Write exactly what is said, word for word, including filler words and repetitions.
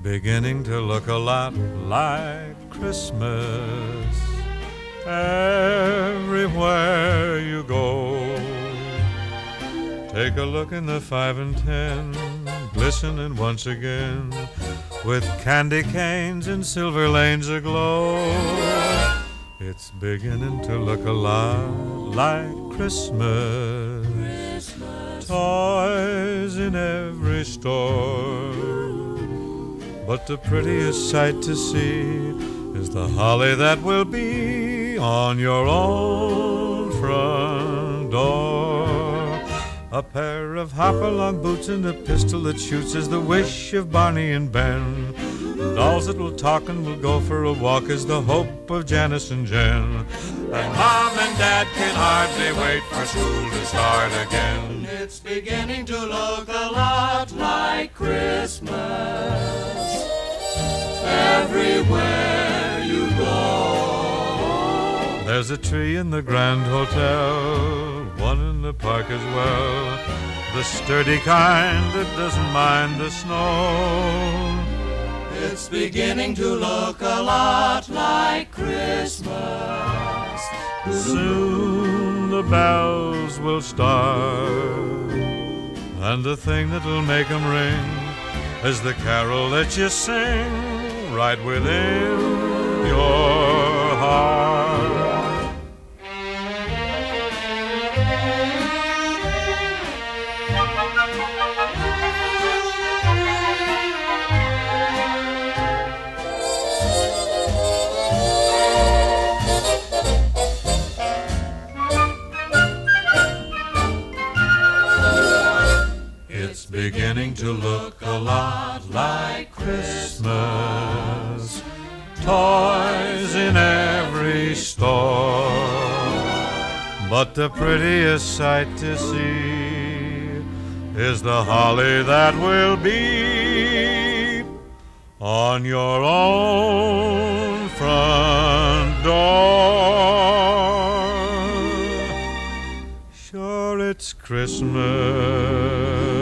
beginning to look a lot like Christmas everywhere you go. Take a look in the five and ten, glistening once again, with candy canes and silver lanes aglow. It's beginning to look a lot like Christmas. Christmas. Toys in every store, but the prettiest sight to see is the holly that will be on your own front door. A pair of hop-along boots and a pistol that shoots is the wish of Barney and Ben. Dolls that will talk and will go for a walk is the hope of Janice and Jen. And Mom and Dad can hardly wait for school to start again. It's beginning to look a lot like Christmas everywhere you go. There's a tree in the Grand Hotel, one in the park as well, the sturdy kind that doesn't mind the snow. It's beginning to look a lot like Christmas. Soon the bells will start, and the thing that'll make them ring is the carol that you sing right within your heart. Beginning to look a lot like Christmas. Toys in every store, but the prettiest sight to see is the holly that will be on your own front door. Sure, it's Christmas